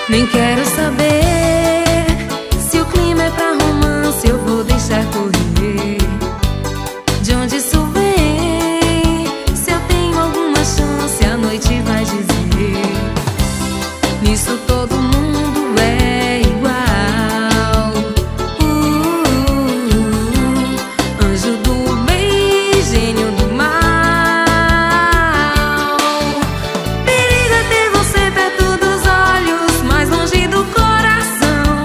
Nem quero saber se o clima é pra romance, eu vou deixar correr. De onde isso vem? Se eu tenho alguma chance, a noite vai dizer. Nisso todo mundo é igual. Anjo do bem, gênio do mal. Perigo é ter você perto dos olhos, mais longe do coração.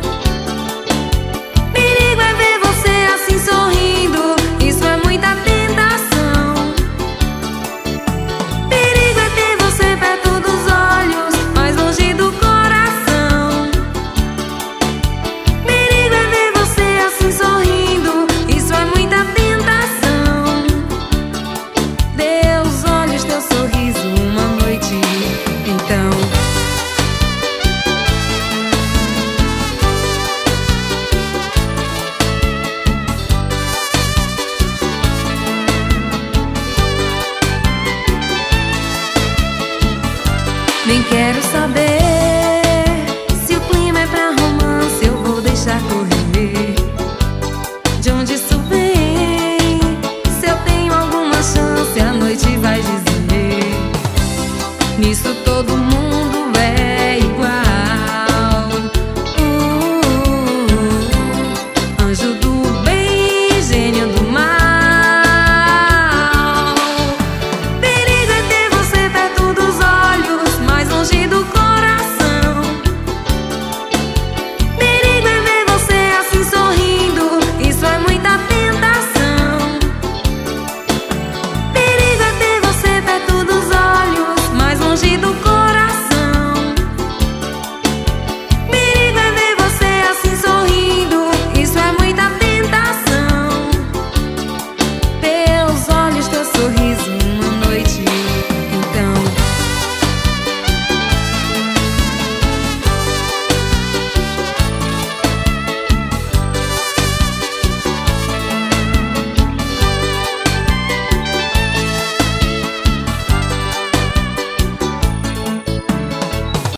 Perigo é ver você assim sorrindo, isso é muita tentação. Perigo é ter você perto dos olhos, mais longe do coração. Perigo é ver você assim sorrindo, isso é muita tentação. Deus olha os teus sorrisos uma noite, então. Nem quero saber